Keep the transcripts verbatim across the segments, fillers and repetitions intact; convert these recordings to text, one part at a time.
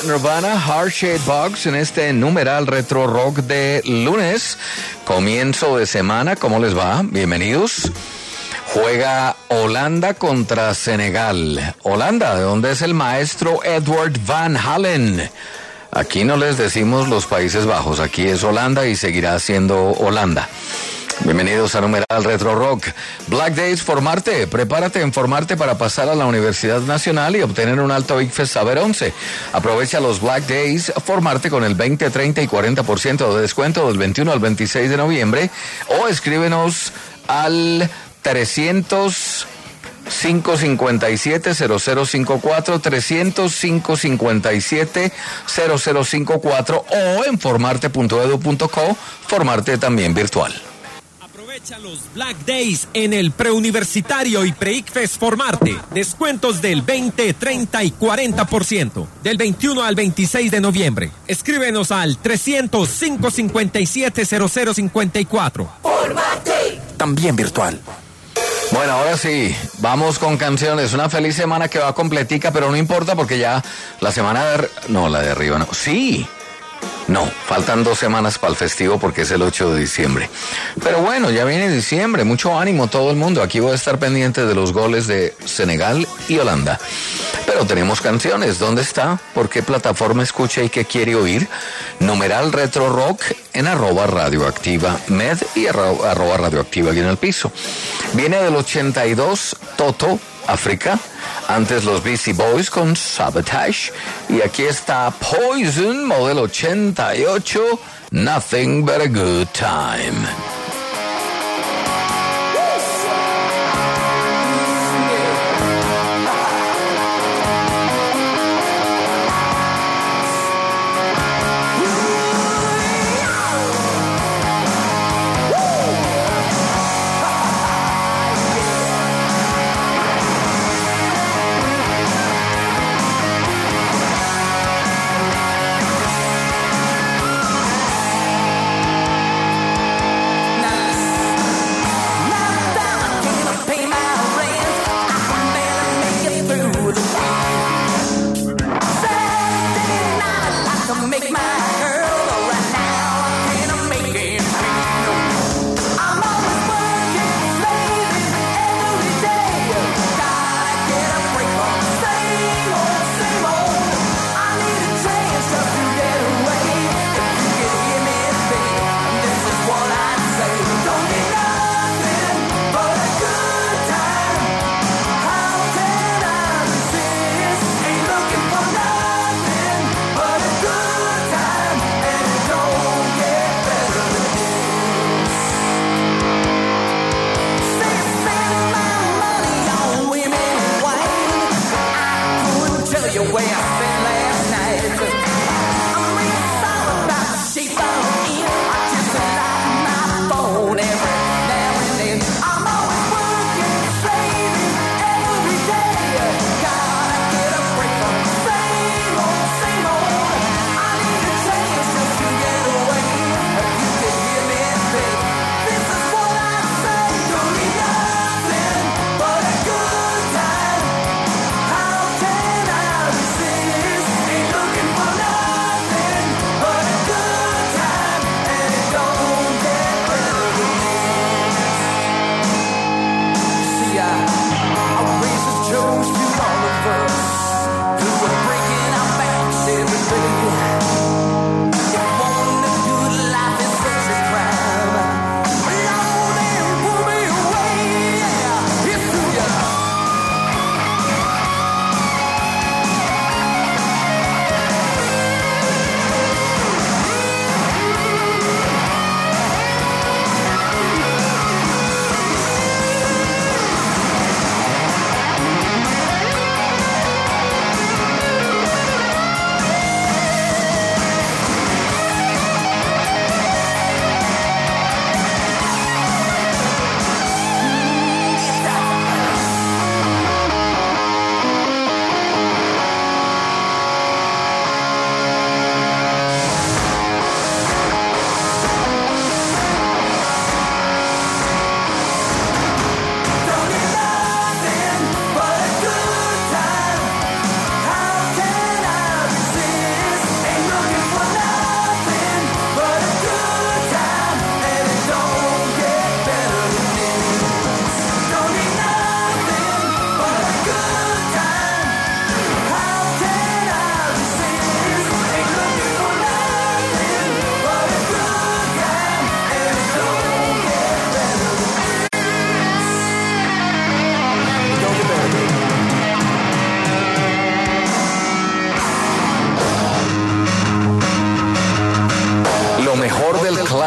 Nirvana, Heart Shaped Box en este numeral retro rock de lunes, comienzo de semana. ¿Cómo les va? Bienvenidos. Juega Holanda contra Senegal. Holanda, ¿de dónde es el maestro Edward Van Halen? Aquí no les decimos los Países Bajos, aquí es Holanda y seguirá siendo Holanda. Bienvenidos a Numeral Retro Rock. Black Days Formarte. Prepárate en Formarte para pasar a la Universidad Nacional y obtener un alto ICFES Saber once. Aprovecha los Black Days Formarte con el veinte, treinta y cuarenta por ciento de descuento del veintiuno al veintiséis de noviembre o escríbenos al trescientos cinco cincuenta y siete cero cero cinco cuatro, trescientos cinco cincuenta y siete cero cero cinco cuatro o en formarte punto edu punto co, Formarte también virtual. Aprovecha los Black Days en el preuniversitario y pre-ICFES Formarte. Descuentos del veinte, treinta y cuarenta por ciento. Del veintiuno al veintiséis de noviembre. Escríbenos al trescientos cinco cincuenta y siete cero cero cincuenta y cuatro. Formarte. También virtual. Bueno, ahora sí, vamos con canciones. Una feliz semana que va completica, pero no importa porque ya la semana de... No, la de arriba no. Sí. No, faltan dos semanas para el festivo porque es el ocho de diciembre. Pero bueno, ya viene diciembre, mucho ánimo todo el mundo. Aquí voy a estar pendiente de los goles de Senegal y Holanda. Pero tenemos canciones, ¿dónde está? ¿Por qué plataforma escucha y qué quiere oír? Numeral Retro Rock en arroba radioactiva med y arroba, arroba radioactiva aquí en el piso. Viene del ochenta y dos, Toto, África. Antes los Beastie Boys con Sabotage. Y aquí está Poison, modelo ochenta y ocho, Nothing But a Good Time.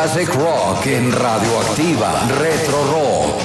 Classic Rock en Radioactiva. Retro Rock.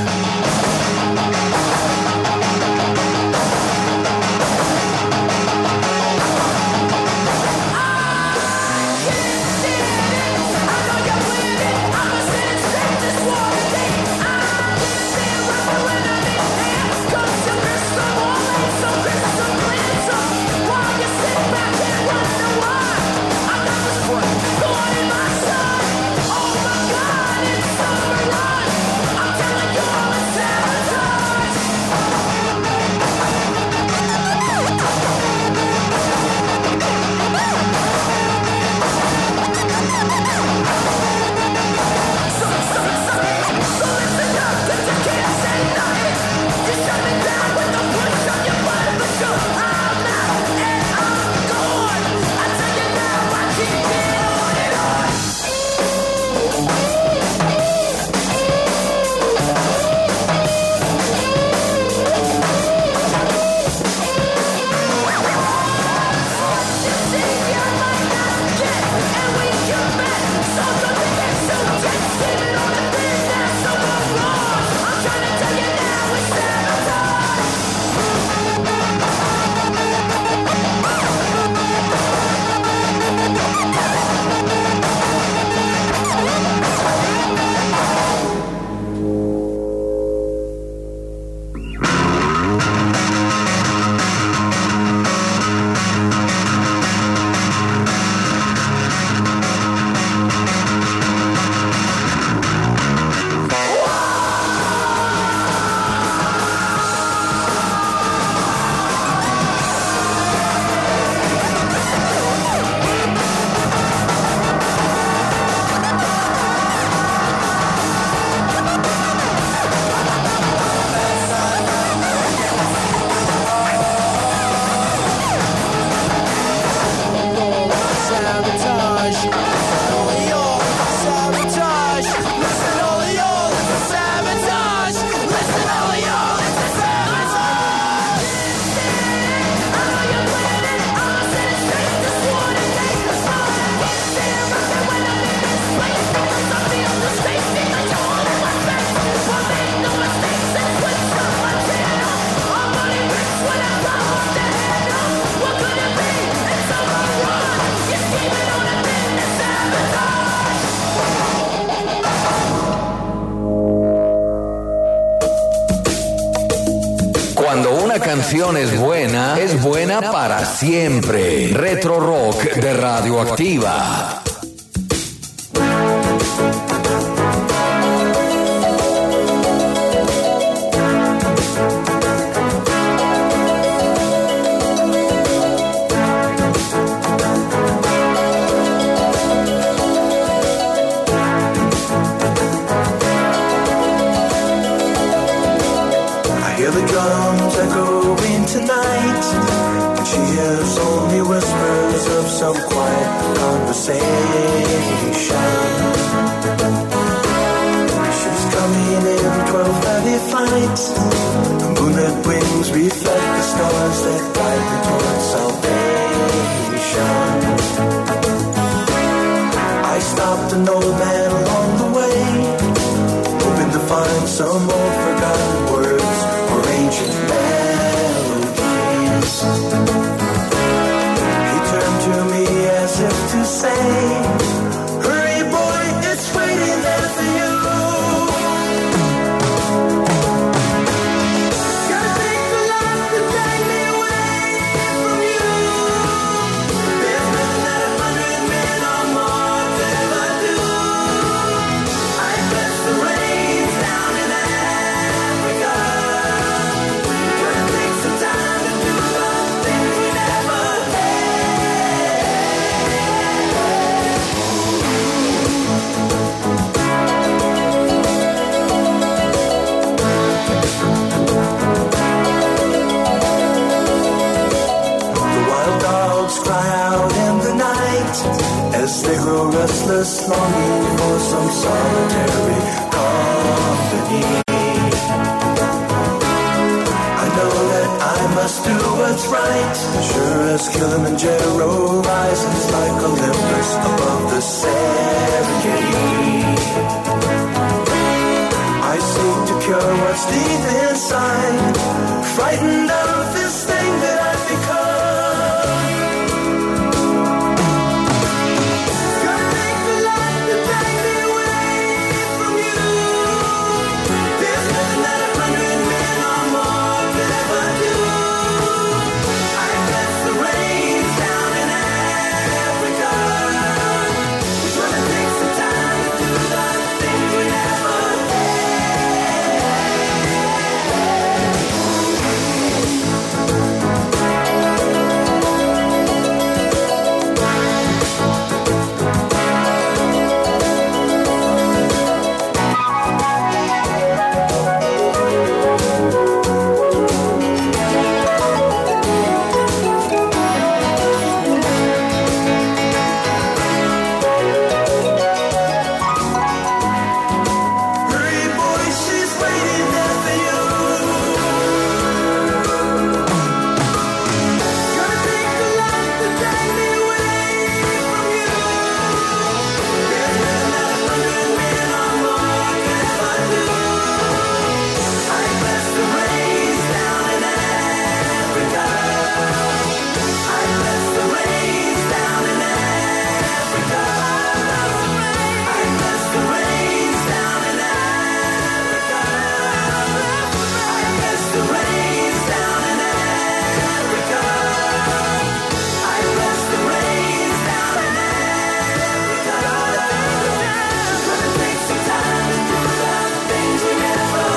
Cuando una canción es buena, es buena para siempre. Retro Rock de Radioactiva. Some quiet conversation. She's coming in twelve thirty flights. The moonlit wings reflect the stars that guide me towards salvation. I stopped an old man along the way, hoping to find some old forgotten words or ancient melodies. To me as if to say, hurry boy, it's waiting there for you. Gotta take the lot to take me away from you. There's nothing that a hundred men or more could ever do. I bless the rains down in Africa. Gonna take some time to do the things we never had. Cry out in the night as they grow restless, longing for some solitary company. I know that I must do what's right, sure as Kilimanjaro rises like Olympus above the Serengeti. cure what's deep inside. Frightened of this thing that I've become. Gonna make the light that drag me away from you. There's nothing that a hundred men or more could ever do. I bless the rains down in Africa. It's gonna take some time to do the things we never Hurry, boy, she's waiting there for you. Gonna take the light that drag me away from you. There's nothing that a hundred men or more could ever do. I bless the rains down in Africa. I bless the rains down in Africa. I bless the rains down in Africa. I bless the rains down in Africa. I bless the rains down in Africa. It's gonna take some time to do the things we never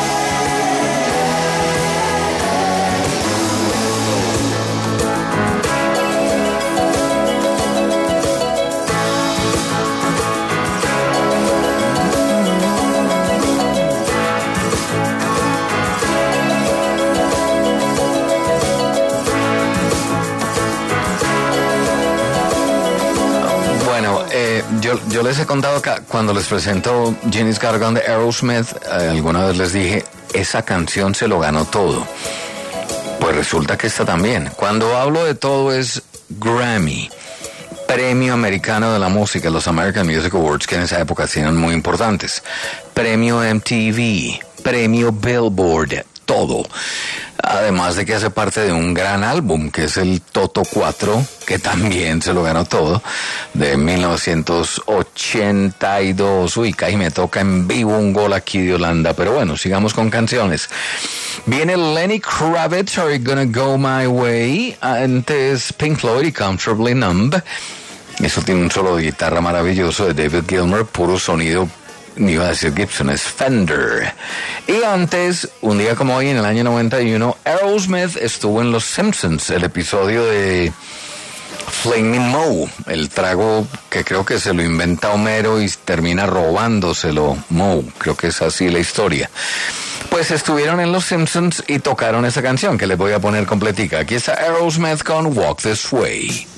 Bueno, eh, yo, yo les he contado que cuando les presento Jenny's Got a Gun de Aerosmith, eh, alguna vez les dije, esa canción se lo ganó todo. Pues resulta que esta también. Cuando hablo de todo es Grammy, Premio Americano de la Música, los American Music Awards, que en esa época eran muy importantes. Premio M T V, Premio Billboard, todo. Además de que hace parte de un gran álbum, que es el Toto cuatro, que también se lo ganó todo, de mil novecientos ochenta y dos. Uy, casi me toca en vivo un gol aquí de Holanda. Pero bueno, sigamos con canciones. Viene Lenny Kravitz, Are You Gonna Go My Way? Antes Pink Floyd y Comfortably Numb. Eso tiene un solo de guitarra maravilloso de David Gilmour, puro sonido. Ni iba a decir Gibson, es Fender. Y antes, un día como hoy, en el año noventa y uno, Aerosmith estuvo en Los Simpsons, el episodio de Flaming Moe, el trago que creo que se lo inventa Homero y termina robándoselo Moe, creo que es así la historia. Pues estuvieron en Los Simpsons y tocaron esa canción que les voy a poner completica. Aquí está Aerosmith con Walk This Way.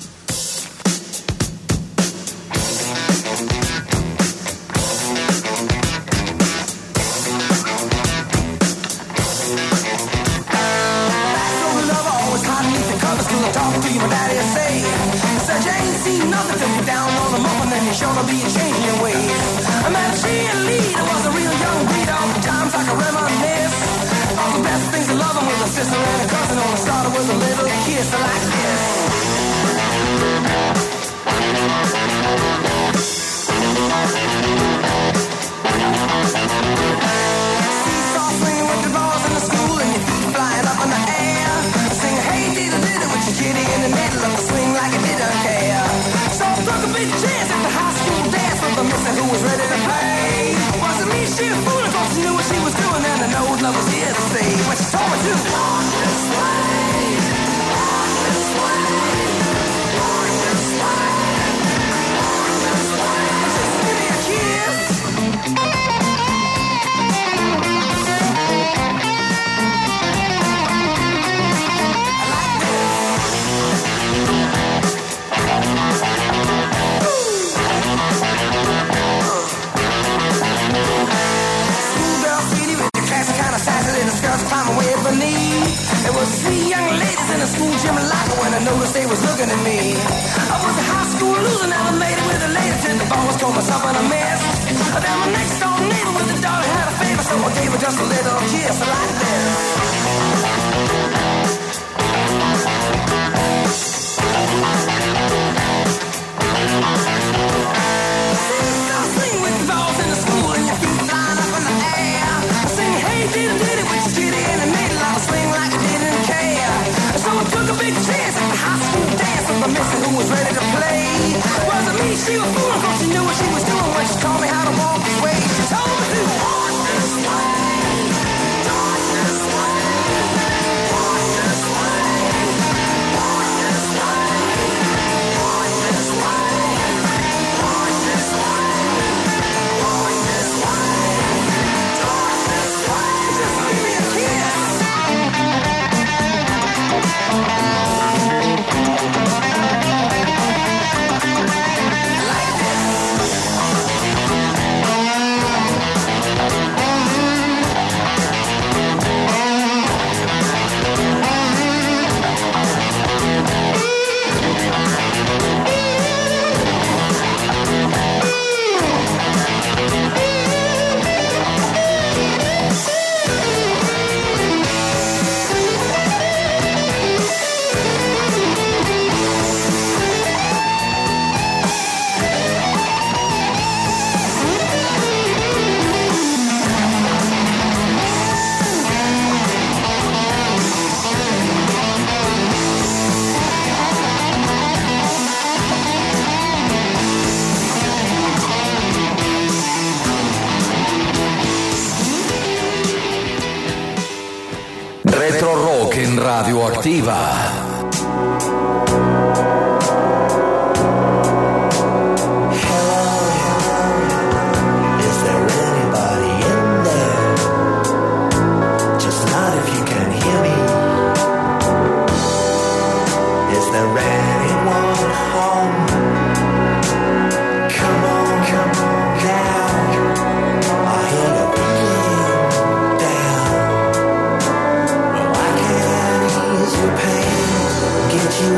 Sure be a change in your ways. I'm at a cheerleader, was a real young breed. All the times I can reminisce. All the best things of loving with a sister and a cousin. On the started with a little kiss like this. Seesaw swinging with the balls in the school and your feet flying up in the air. Sing hey diddle diddle with your kitty in the middle of the swing like it didn't care. So I took a big chance at the high school dance with the mister who was ready to play. Wasn't me, she a fool, of course she knew what she was doing, and I know love was here to stay. But she told me to walk this way, walk this way, walk this way, walk this way. Just give me a kiss. There was three young ladies in a school gym locker when I noticed they was looking at me. I was a high school loser, never made it with the ladies, and the boss told me something I missed. Then my next door neighbor with the dog had a favor, so I gave her just a little kiss like this. Sing with balls in the school and your feet flying up in the air. Sing hey diddy diddy with your kitty and it made a lot of swing like you didn't care. So I took a big chance at the high school dance with the missus who was ready to play. Wasn't me, she was fooling, cause she knew what she was doing when she taught me how to walk this way. She told me to walk this way, walk this way, walk this way, walk this way, walk this way, walk this way, walk this way, walk this way. Just give me a kiss. Retro Rock in Radioactiva. Get you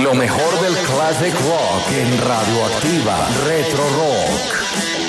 Lo mejor del classic rock en Radioactiva Retro Rock.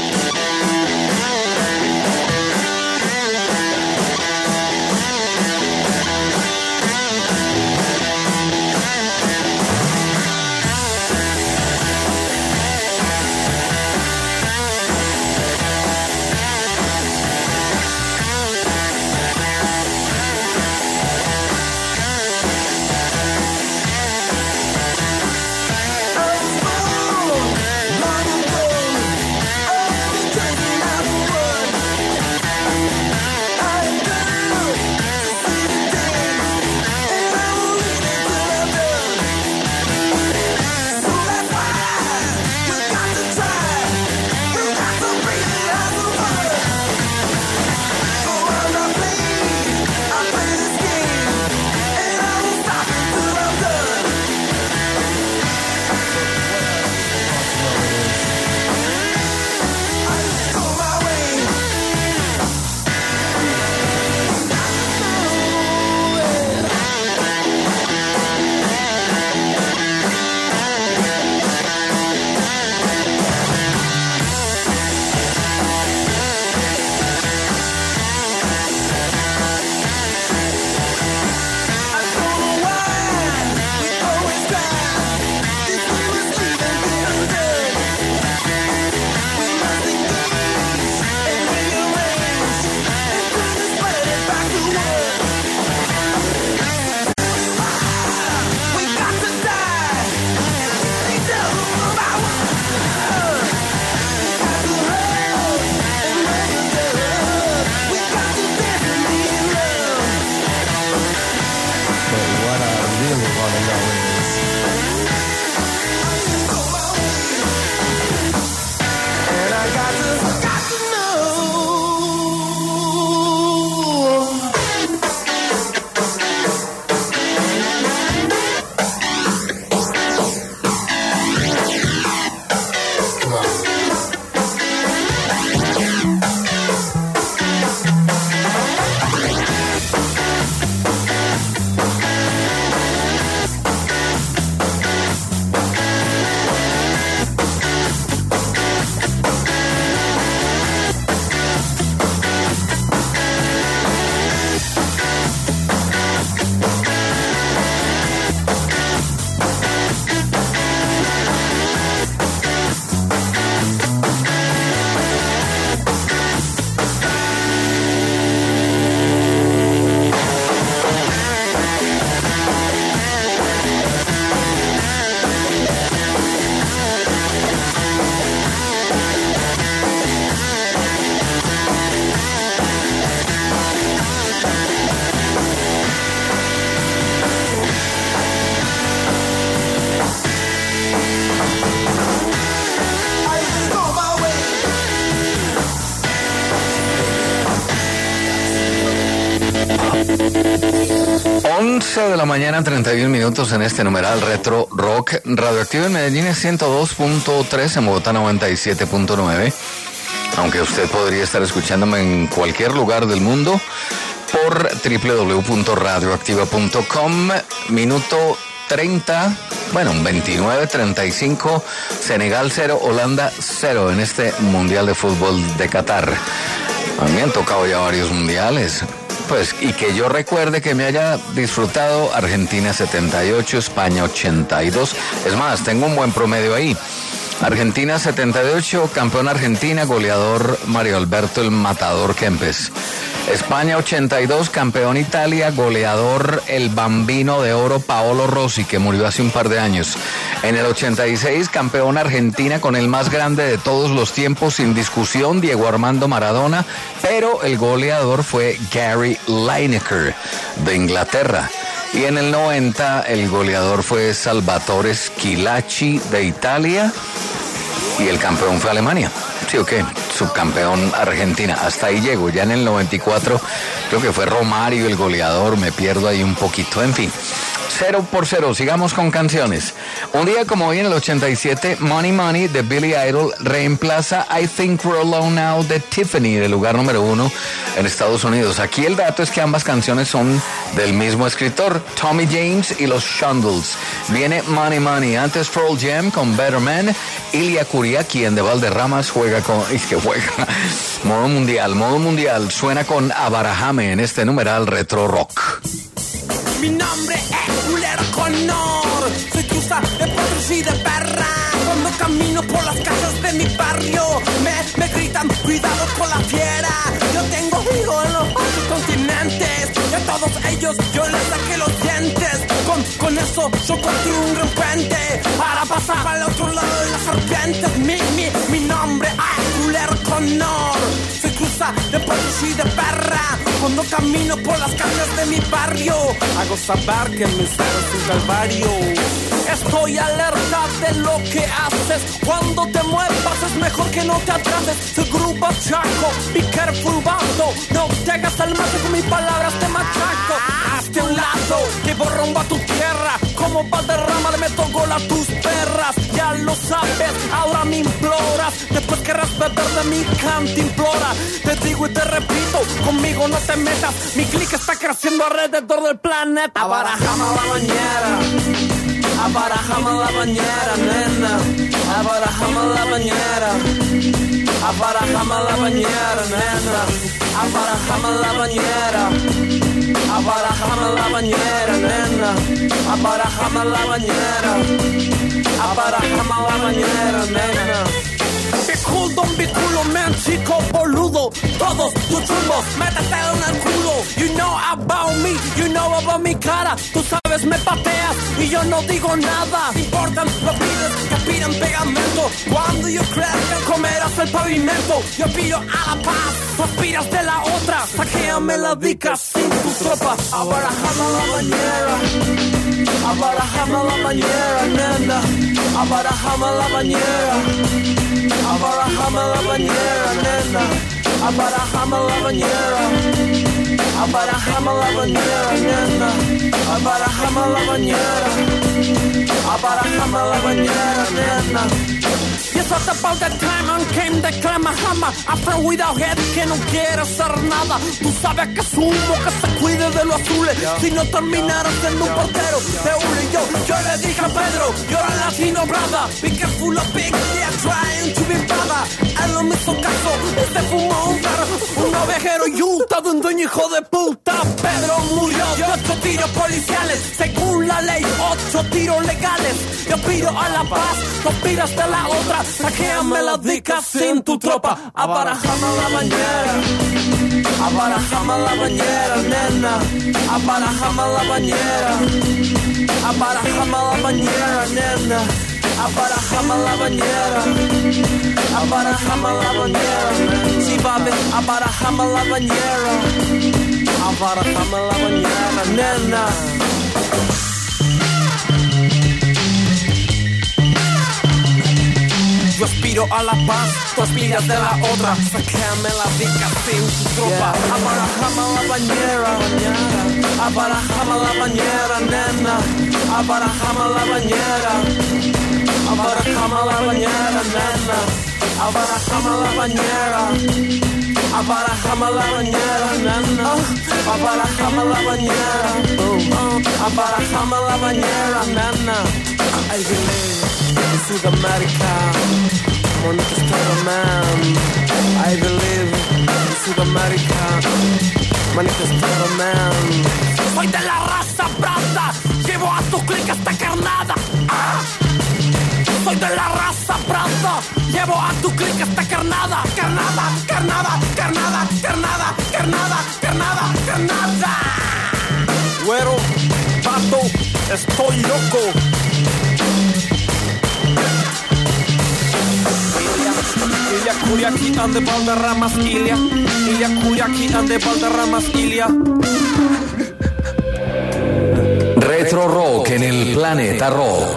once de la mañana, treinta y un minutos en este numeral Retro Rock. Radioactivo en Medellín es ciento dos punto tres, en Bogotá noventa y siete punto nueve. Aunque usted podría estar escuchándome en cualquier lugar del mundo por doble u doble u doble u punto radioactiva punto com. Minuto treinta, bueno, veintinueve treinta y cinco, Senegal cero, Holanda cero en este Mundial de Fútbol de Qatar. A mí me han tocado ya varios mundiales. Pues, y que yo recuerde que me haya disfrutado Argentina setenta y ocho, España ochenta y dos. Es más, tengo un buen promedio ahí. Argentina setenta y ocho, campeón Argentina, goleador Mario Alberto el Matador Kempes. España ochenta y dos, campeón Italia, goleador el Bambino de Oro Paolo Rossi, que murió hace un par de años. En el ochenta y seis, campeón Argentina con el más grande de todos los tiempos, sin discusión, Diego Armando Maradona, pero el goleador fue Gary Lineker de Inglaterra. Y en el noventa, el goleador fue Salvatore Schillaci de Italia y el campeón fue Alemania. Sí, ok, subcampeón Argentina. Hasta ahí llego. Ya en el noventa y cuatro creo que fue Romario el goleador, me pierdo ahí un poquito. En fin, Cero por cero, sigamos con canciones. Un día como hoy en el ochenta y siete, Money Money de Billy Idol reemplaza I Think We're Alone Now de Tiffany, del lugar número uno en Estados Unidos. Aquí el dato es que ambas canciones son del mismo escritor, Tommy James y los Shondells. Viene Money Money, antes Pearl Jam con Better Man, Ilia Kuria, quien de Valderramas juega con... Es que juega... Modo mundial, modo mundial, suena con Abarajame en este numeral Retro Rock. Mi nombre es Julero Conor, soy cruza de potros y de perra. Cuando camino por las calles de mi barrio, me, me gritan, cuidado con la fiera. Yo tengo hijos en los ocho continentes, y a todos ellos yo les saqué los dientes. Con, con eso yo construí un gran puente para pasar al otro lado de las serpientes. Mi, mi, mi nombre es Julero Conor, soy cruza de potros y de perra. Cuando camino por las calles de mi barrio, hago saber que mi ser es un calvario. Estoy alerta de lo que haces. Cuando te muevas es mejor que no te atrases. Soy grupo chaco, be careful vato. No te hagas al mate con mis palabras, te machaco. Hazte a un lado, llevo rumbo a tu tierra. Como Valderrama le meto gol a tus perras. Ya lo sabes, ahora me imploras. Después querrás beber de mi cantimplora. Te digo y te repito, conmigo no te metas. Mi click está creciendo alrededor del planeta. Abarajame la bañera, abarajame la bañera, nena. Abarajame la bañera, abarajame la bañera, nena. Abarajame la bañera, abarajame la bañera, nena. Abarajame la bañera, abarajame la bañera, nena. Be cool, don't be culo, man, chico boludo. Todos tus chumbos, métete en el culo. You know about me, you know about mi cara. Tú sabes, me pateas y yo no digo nada. Importan los pibes que aspiran pegamento. Cuando yo crezca comerás el pavimento. Yo pido a la paz, tú aspiras de la otra. Saquéame la dica sin tu tropa. Abarajame la bañera, abarajame la bañera, nena. Abarajame la bañera, abarajame la bañera, nena. Abarajame la bañera, abarajame la bañera, nena. Abarajame la bañera, abarajame la bañera, nena. Yes, what about that time and came the Clamahama. After without head que no quiere hacer nada. Tú sabes que es humo que se cuide de los azules. Si no terminara siendo un portero de uno y yo, yo le dije a Pedro, you're a Latino brother. Be careful of pigs, they are trying to be brother. Él no me hizo caso, este fumó un perro, un ovejero y un todo un dueño hijo de puta. Pedro murió de ocho tiros policiales, según la ley, ocho tiros legales. Yo pido a la paz, tú pidas de la otra. Saquéame la dica sin tu tropa. Abarajame la bañera, abarajame la bañera, nena. Abarajame la bañera, abarajame la bañera, nena. Abarajame la bañera, abarajame la bañera. Sí, baby, abarajame la bañera, abarajame la bañera, nena. Yo aspiro a la paz, tú aspiras de la otra. Saquéame la dica sin tu tropa. Abarajame la bañera, abarajame la bañera, nena. Abarajame la bañera, abarajame la bañera, nena. Abarajame la bañera, abarajame la bañera, nena. Abarajame la bañera, abarajame la bañera, nena. I believe in Sudamérica, Monica Starman. I believe in Sudamérica, Monica Starman. Soy de la raza brava, llevo a tu clic esta carnada. Ah. Soy de la raza brava, llevo a tu clic esta carnada. Carnada, carnada, carnada, carnada, carnada, carnada, carnada. Güero, pato, estoy loco. Ilia Kuriaki and the Valderramas, Ilia. Ilia Kuriaki and the Valderramas, Ilia. Retro Rock en el Planeta Rock.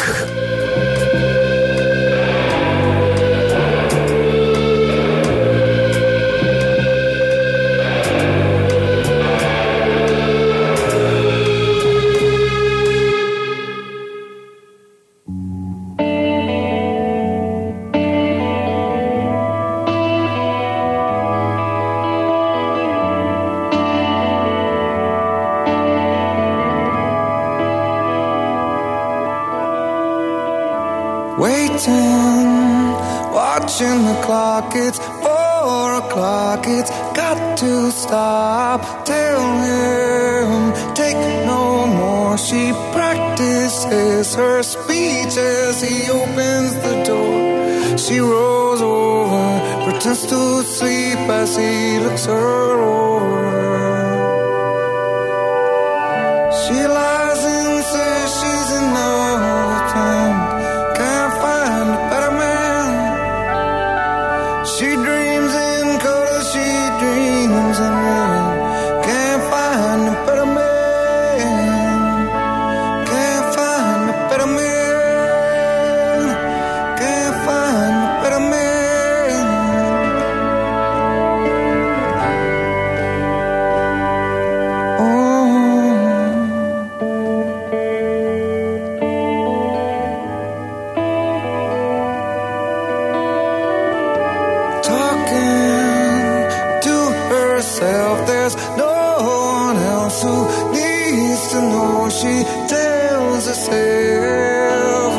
waiting, watching the clock. It's four o'clock, it's got to stop. Tell him, take no more. She practices her speech as he opens the door. She rolls over, pretends to sleep as he looks her over. She lies and says she's in love with him. Can't find a better man. She dreams in color, she dreams in red. Can't find a better man. Can't find a better man. Can't find a better man. There's no one else who needs to know. She tells herself.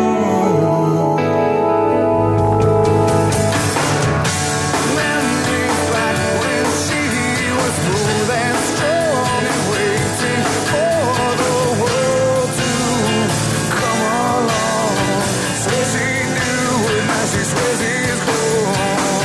Memories back when she was smooth and strong and waiting for the world to come along. Swears she'd do it, now she swears he's gone.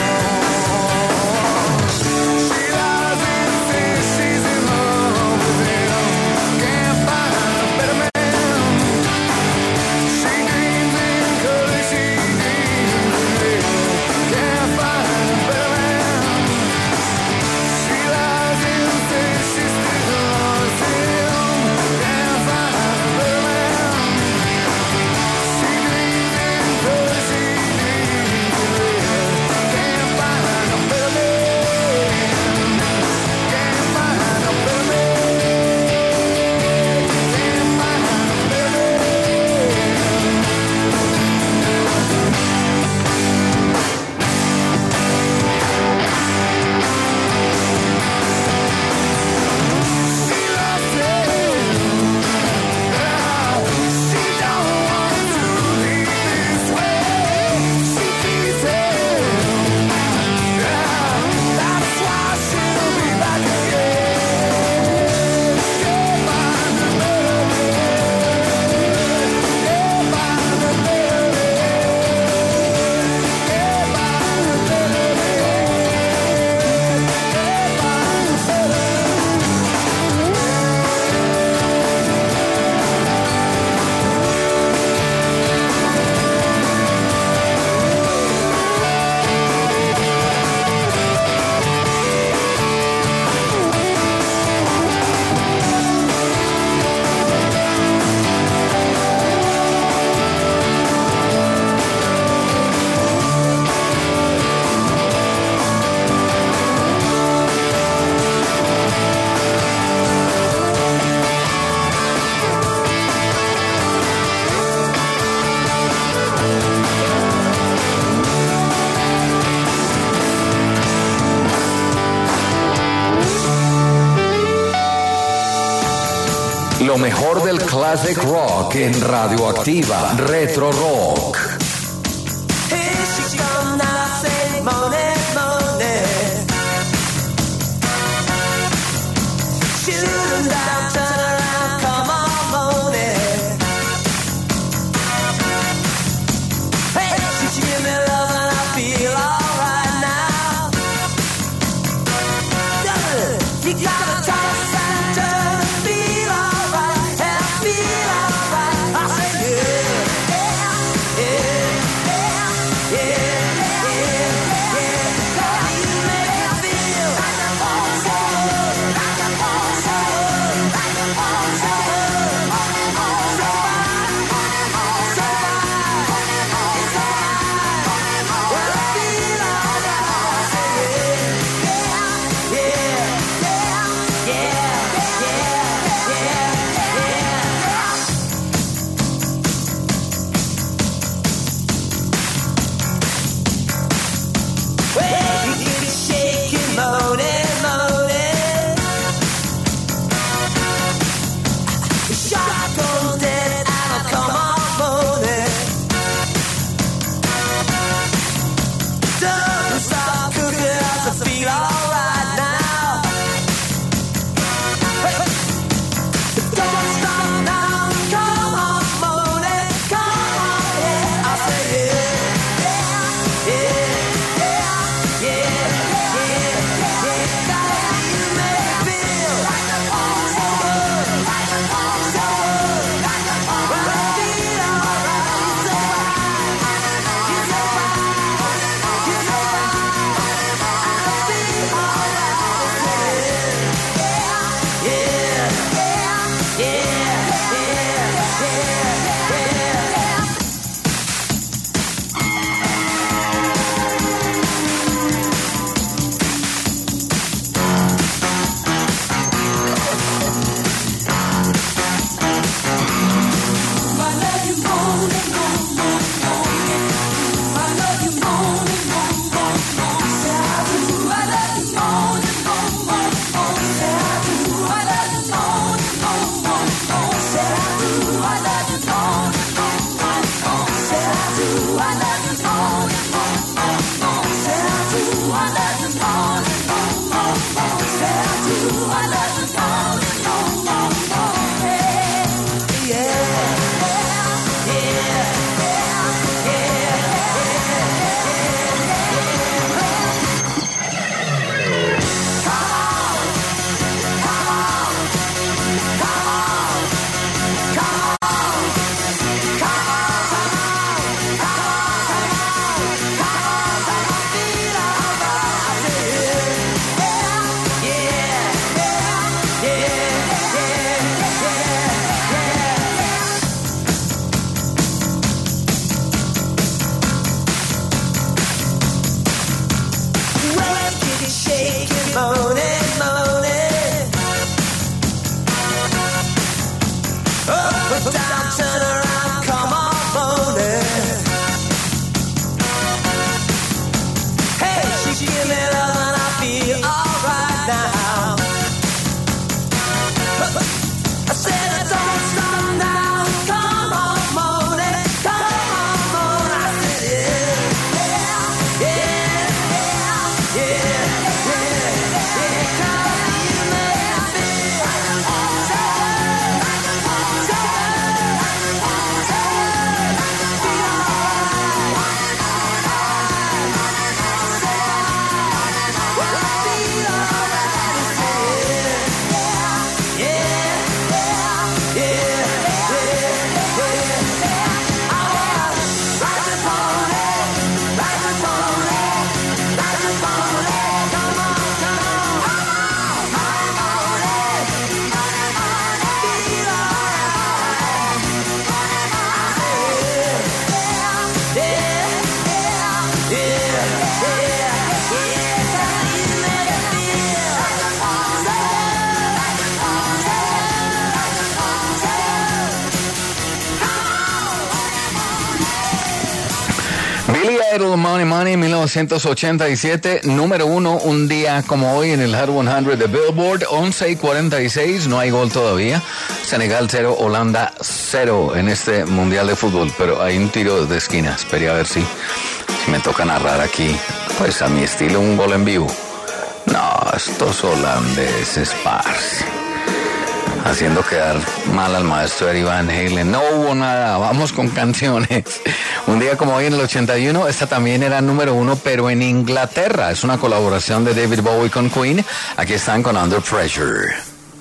Lo mejor del classic rock en Radioactiva Retro Rock. Here she come now, say money, money. Shoot 'em down, turn around, come on, money. Hey, she, she give me love and I feel alright now. You gotta toss and turn, feel alright, and feel alright. I say yeah, yeah, yeah. Billy Idol, Money Money, mil novecientos ochenta y siete, número uno un día como hoy en el Hot cien de Billboard, once y cuarenta y seis, no hay gol todavía. Senegal cero, Holanda cero en este Mundial de Fútbol, pero hay un tiro de esquina, esperé a ver si, si me toca narrar aquí, pues a mi estilo un gol en vivo. No, estos holandeses, parce, haciendo quedar mal al maestro Eddie Van Halen. No hubo nada, vamos con canciones. Un día como hoy en el ochenta y uno, esta también era número uno, pero en Inglaterra. Es una colaboración de David Bowie con Queen. Aquí están con Under Pressure.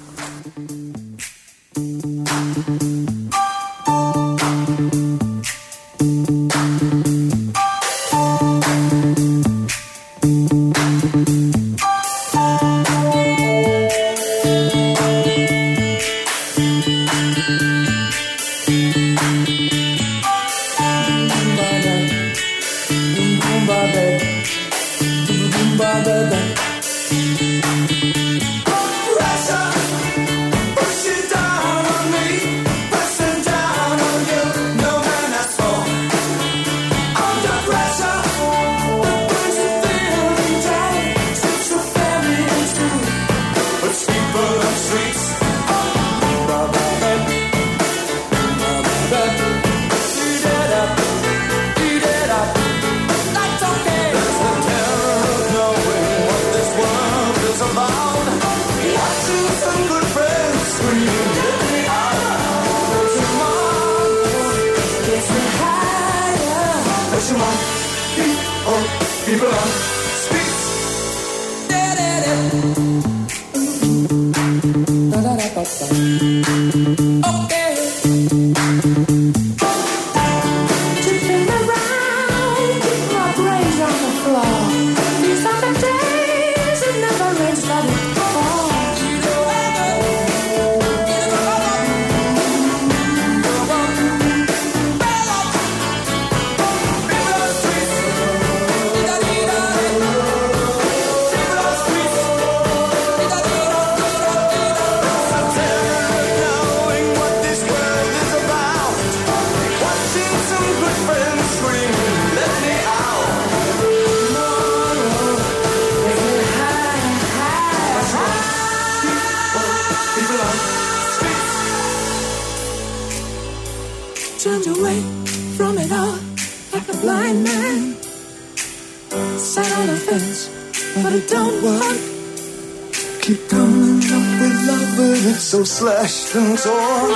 So slashed and torn.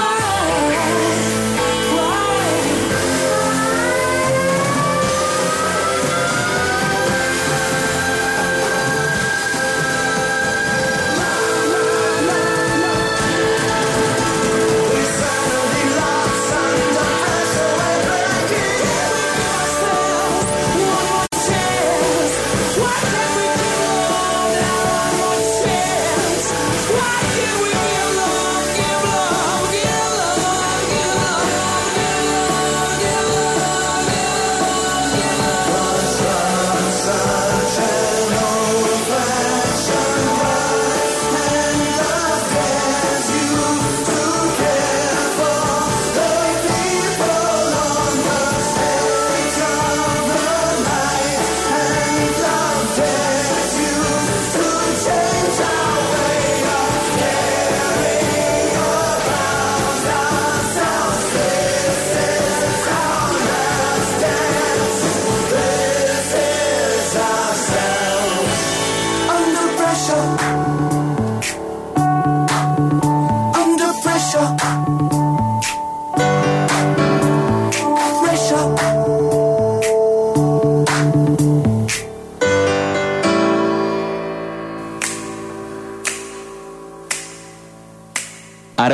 Why can't we give love, give love, give love?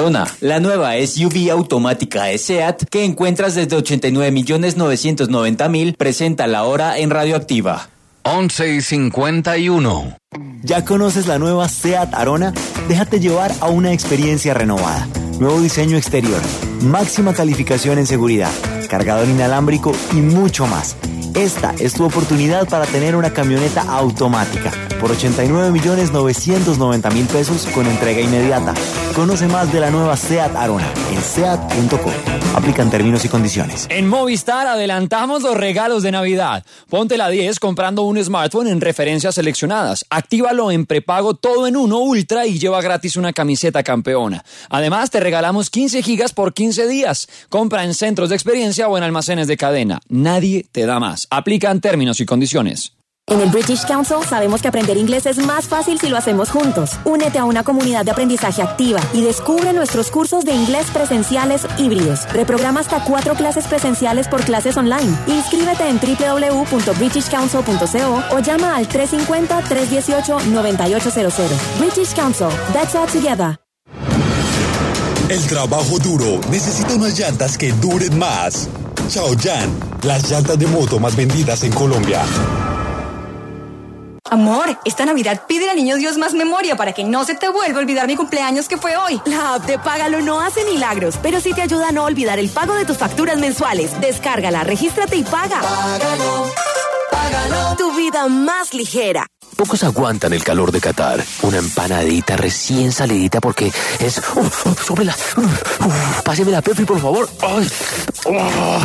Arona, la nueva S U V automática de SEAT que encuentras desde ochenta y nueve millones novecientos noventa mil, presenta la hora en Radioactiva. once y cincuenta y uno. ¿Ya conoces la nueva SEAT Arona? Déjate llevar a una experiencia renovada. Nuevo diseño exterior, máxima calificación en seguridad, cargador inalámbrico y mucho más. Esta es tu oportunidad para tener una camioneta automática por ochenta y nueve millones novecientos noventa mil pesos con entrega inmediata. Conoce más de la nueva SEAT Arona en seat punto com. Aplican términos y condiciones. En Movistar adelantamos los regalos de Navidad. Ponte la diez comprando un smartphone en referencias seleccionadas. Actívalo en prepago todo en uno Ultra y lleva gratis una camiseta campeona. Además, te regalamos quince gigas por quince días. Compra en centros de experiencia o en almacenes de cadena. Nadie te da más. Aplican términos y condiciones. En el British Council sabemos que aprender inglés es más fácil si lo hacemos juntos. Únete a una comunidad de aprendizaje activa y descubre nuestros cursos de inglés presenciales híbridos. Reprograma hasta cuatro clases presenciales por clases online. Inscríbete en doble u doble u doble u punto british council punto co o llama al tres cinco cero, tres uno ocho, nueve ocho cero cero. British Council, that's all together. El trabajo duro necesita unas llantas que duren más. Chaoyan, las llantas de moto más vendidas en Colombia. Amor, esta Navidad pídele al niño Dios más memoria para que no se te vuelva a olvidar mi cumpleaños que fue hoy. La app de Págalo no hace milagros, pero sí te ayuda a no olvidar el pago de tus facturas mensuales. Descárgala, regístrate y paga. Págalo, págalo. Tu vida más ligera. Pocos aguantan el calor de Qatar. Una empanadita recién salidita porque es... Uf, uf, sóbrela. Uf, uf, páseme la Pepsi, por favor. Ay. Oh.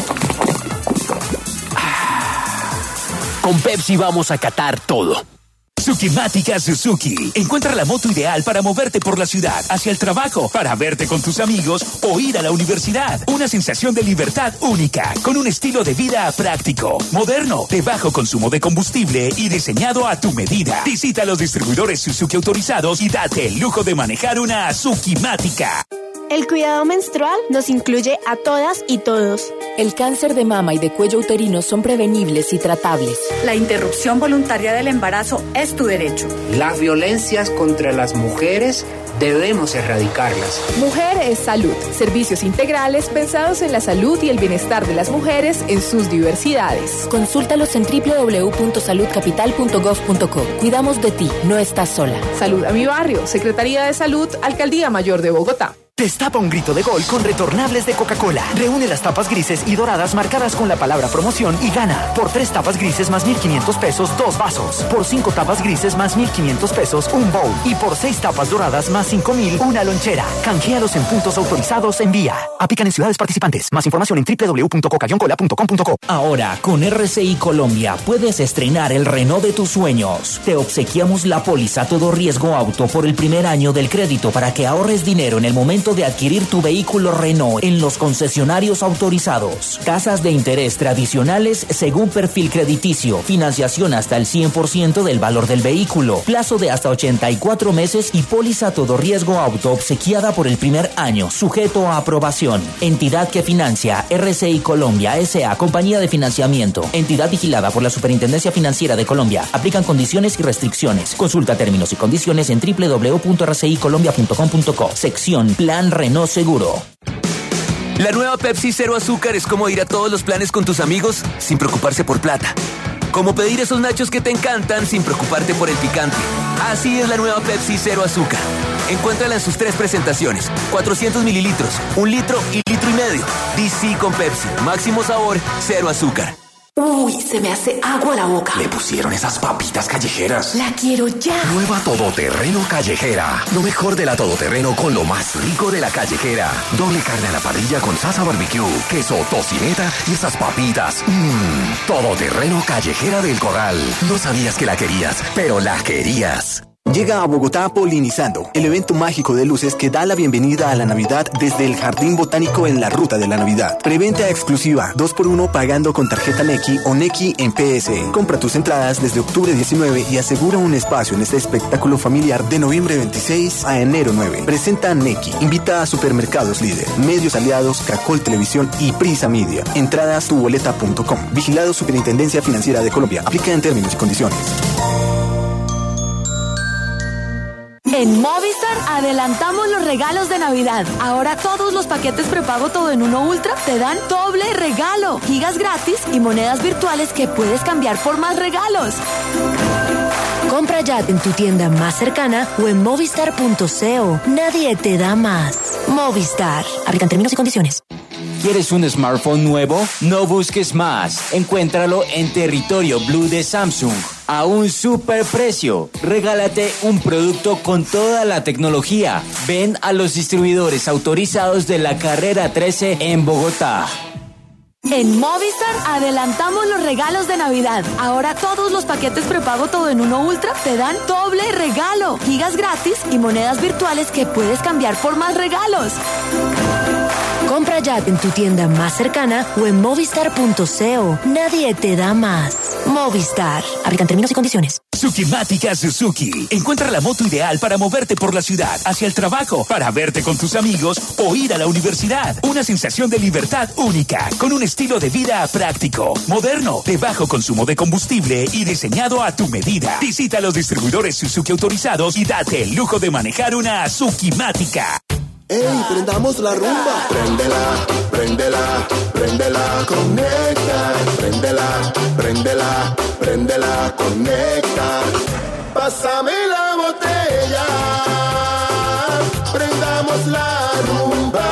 Con Pepsi vamos a catar todo. Sukimática Suzuki. Encuentra la moto ideal para moverte por la ciudad, hacia el trabajo, para verte con tus amigos o ir a la universidad. Una sensación de libertad única, con un estilo de vida práctico, moderno, de bajo consumo de combustible y diseñado a tu medida. Visita los distribuidores Suzuki autorizados y date el lujo de manejar una Sukimática. El cuidado menstrual nos incluye a todas y todos. El cáncer de mama y de cuello uterino son prevenibles y tratables. La interrupción voluntaria del embarazo es tu derecho. Las violencias contra las mujeres debemos erradicarlas. Mujer es Salud. Servicios integrales pensados en la salud y el bienestar de las mujeres en sus diversidades. Consúltalos en doble u doble u doble u punto salud capital punto gov punto co. Cuidamos de ti, no estás sola. Salud a mi barrio. Secretaría de Salud, Alcaldía Mayor de Bogotá. Destapa un grito de gol con retornables de Coca-Cola. Reúne las tapas grises y doradas marcadas con la palabra promoción y gana. Por tres tapas grises más mil quinientos pesos, dos vasos. Por cinco tapas grises más mil quinientos pesos, un bowl. Y por seis tapas doradas más cinco mil, una lonchera. Canjealos en puntos autorizados en Vía. Aplican en ciudades participantes. Más información en doble u doble u doble u punto coca cola punto com punto co. Ahora, con R C I Colombia, puedes estrenar el Renault de tus sueños. Te obsequiamos la póliza todo riesgo auto por el primer año del crédito para que ahorres dinero en el momento de adquirir tu vehículo Renault en los concesionarios autorizados. Tasas de interés tradicionales según perfil crediticio. Financiación hasta el cien por ciento del valor del vehículo. Plazo de hasta ochenta y cuatro meses y póliza todo riesgo auto obsequiada por el primer año, sujeto a aprobación. Entidad que financia R C I Colombia S A Compañía de Financiamiento. Entidad vigilada por la Superintendencia Financiera de Colombia. Aplican condiciones y restricciones. Consulta términos y condiciones en doble u doble u doble u punto r c i colombia punto com punto co. Sección Plan Renault Seguro. La nueva Pepsi Cero Azúcar es como ir a todos los planes con tus amigos sin preocuparse por plata. Como pedir esos nachos que te encantan sin preocuparte por el picante. Así es la nueva Pepsi Cero Azúcar. Encuéntrala en sus tres presentaciones. cuatrocientos mililitros, un litro y litro y medio. D C con Pepsi. Máximo sabor, cero azúcar. Uy, se me hace agua la boca. Le pusieron esas papitas callejeras. La quiero ya. Nueva Todoterreno Callejera. Lo mejor de la Todoterreno con lo más rico de la callejera. Doble carne a la parrilla con salsa barbecue, queso, tocineta y esas papitas. Mmm, Todoterreno Callejera del Corral. No sabías que la querías, pero la querías. Llega a Bogotá Polinizando, el evento mágico de luces que da la bienvenida a la Navidad desde el Jardín Botánico en la Ruta de la Navidad. Preventa exclusiva, dos por uno pagando con tarjeta Nequi o Nequi en P S E. Compra tus entradas desde octubre diecinueve y asegura un espacio en este espectáculo familiar de noviembre veintiséis a enero nueve. Presenta Nequi. Invita a Supermercados Líder, Medios Aliados, Caracol Televisión y Prisa Media. Entradas tu boleta punto com. Vigilado Superintendencia Financiera de Colombia. Aplica en términos y condiciones. En Movistar adelantamos los regalos de Navidad. Ahora todos los paquetes prepago todo en uno Ultra te dan doble regalo. Gigas gratis y monedas virtuales que puedes cambiar por más regalos. Compra ya en tu tienda más cercana o en movistar punto co. Nadie te da más. Movistar. Aplican términos y condiciones. ¿Quieres un smartphone nuevo? No busques más. Encuéntralo en Territorio Blue de Samsung. A un super precio. Regálate un producto con toda la tecnología. Ven a los distribuidores autorizados de la Carrera trece en Bogotá. En Movistar adelantamos los regalos de Navidad. Ahora todos los paquetes prepago todo en uno Ultra te dan doble regalo. Gigas gratis y monedas virtuales que puedes cambiar por más regalos. Compra ya en tu tienda más cercana o en movistar punto co. Nadie te da más. Movistar. Aplican términos y condiciones. Sukimática Suzuki. Encuentra la moto ideal para moverte por la ciudad, hacia el trabajo, para verte con tus amigos o ir a la universidad. Una sensación de libertad única, con un estilo de vida práctico, moderno, de bajo consumo de combustible y diseñado a tu medida. Visita los distribuidores Suzuki autorizados y date el lujo de manejar una Sukimática. ¡Ey, prendamos la rumba! Préndela, préndela, préndela, conecta. Préndela, préndela, préndela, conecta. Pásame la botella. Prendamos la rumba,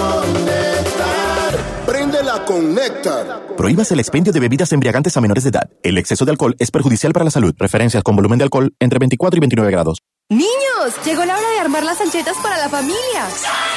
conectar. Préndela con Néctar. Prohíbas el expendio de bebidas embriagantes a menores de edad. El exceso de alcohol es perjudicial para la salud. Referencias con volumen de alcohol entre veinticuatro y veintinueve grados. Niños, llegó la hora de armar las salchetas para la familia.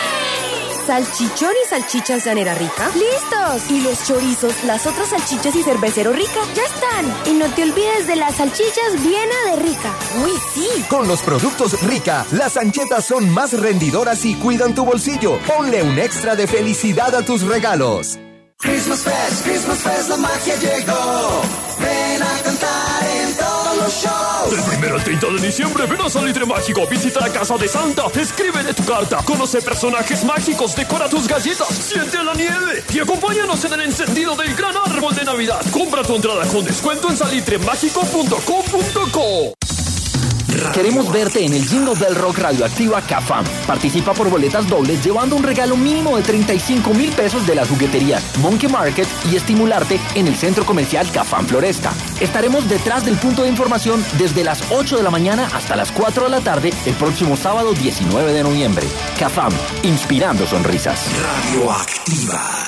¡Sí! ¿Salchichón y salchichas llanera rica? ¡Listos! ¿Y los chorizos, las otras salchichas y cervecero rica? ¡Ya están! Y no te olvides de las salchichas Viena de Rica. ¡Uy, sí! Con los productos Rica, las salchetas son más rendidoras y cuidan tu bolsillo. Ponle un extra de felicidad a tus regalos. Christmas Fest, Christmas Fest, la magia llegó. Ven a cantar en todos los shows. Del primero al treinta de diciembre, ven a Salitre Mágico, visita la casa de Santa, escríbele tu carta, conoce personajes mágicos, decora tus galletas, siente la nieve y acompáñanos en el encendido del gran árbol de Navidad. Compra tu entrada con descuento en salitre mágico punto com punto co. Queremos verte en el Jingle Bell Rock Radioactiva CAFAM. Participa por boletas dobles llevando un regalo mínimo de treinta y cinco mil pesos de las jugueterías Monkey Market y estimularte en el Centro Comercial CAFAM Floresta. Estaremos detrás del punto de información desde las ocho de la mañana hasta las cuatro de la tarde el próximo sábado diecinueve de noviembre. CAFAM, inspirando sonrisas. Radioactiva.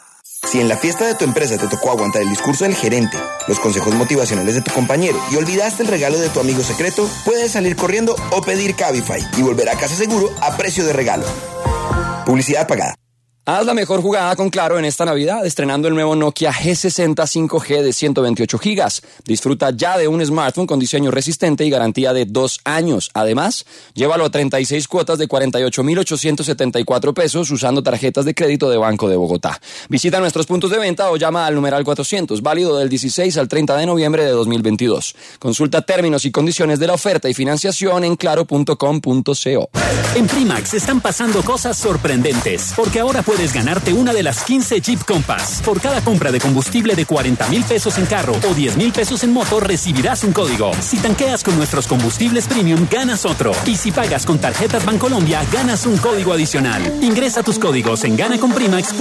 Si en la fiesta de tu empresa te tocó aguantar el discurso del gerente, los consejos motivacionales de tu compañero y olvidaste el regalo de tu amigo secreto, puedes salir corriendo o pedir Cabify y volver a casa seguro a precio de regalo. Publicidad pagada. Haz la mejor jugada con Claro en esta Navidad, estrenando el nuevo Nokia G sesenta cinco G de ciento veintiocho gigas. Disfruta ya de un smartphone con diseño resistente y garantía de dos años. Además, llévalo a treinta y seis cuotas de cuarenta y ocho mil ochocientos setenta y cuatro pesos usando tarjetas de crédito de Banco de Bogotá. Visita nuestros puntos de venta o llama al numeral cuatrocientos, válido del dieciséis al treinta de noviembre de dos mil veintidós. Consulta términos y condiciones de la oferta y financiación en claro punto com punto co. En Primax están pasando cosas sorprendentes, porque ahora puedes ganarte una de las quince Jeep Compass. Por cada compra de combustible de cuarenta mil pesos en carro o diez mil pesos en moto, recibirás un código. Si tanqueas con nuestros combustibles premium, ganas otro. Y si pagas con tarjetas Bancolombia, ganas un código adicional. Ingresa tus códigos en gana con primax punto com.